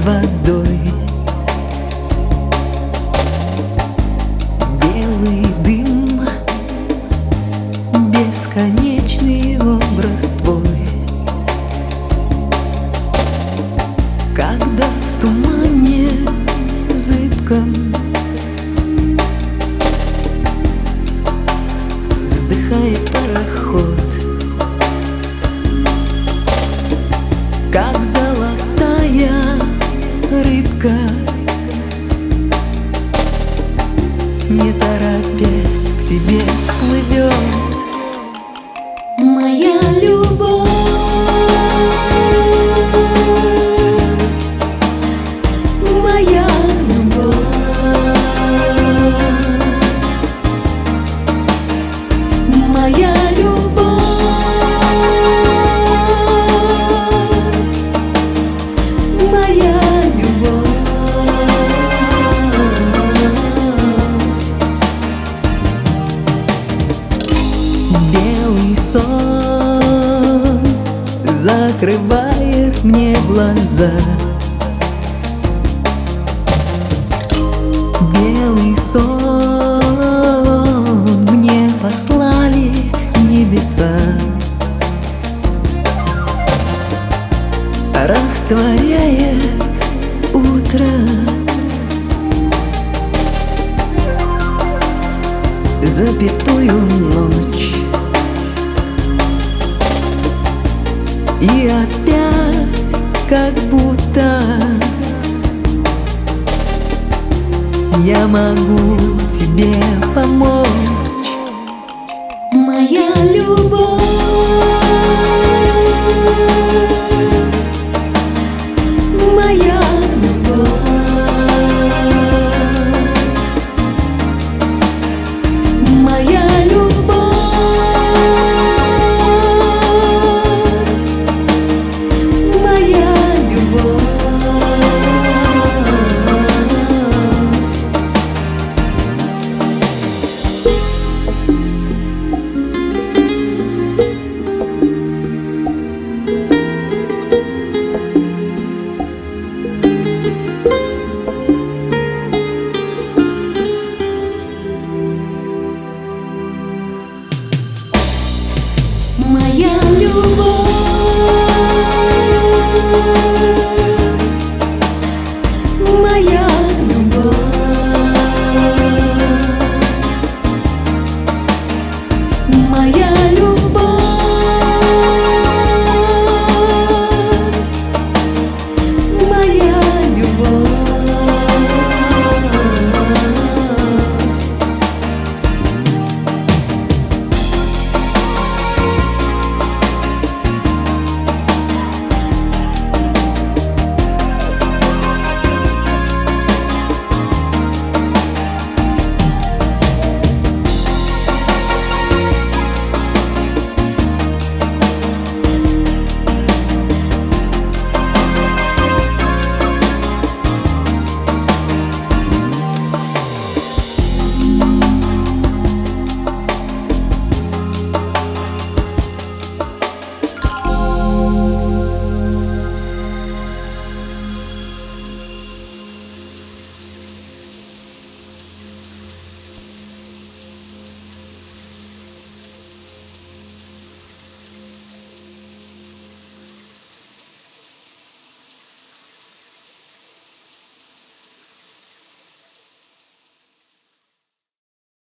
водой. Белый дым, бесконечный образ твой. Когда в тумане зыбком вздыхает пароход, как золотая рыбка, не торопясь к тебе плывет. Моя любовь, моя любовь, моя любовь, моя любовь. Белый сон закрывает мне глаза. Белый сон мне послали небеса. Растворяет утро запятую ночь. И опять как будто я могу тебе помочь. Моя любовь,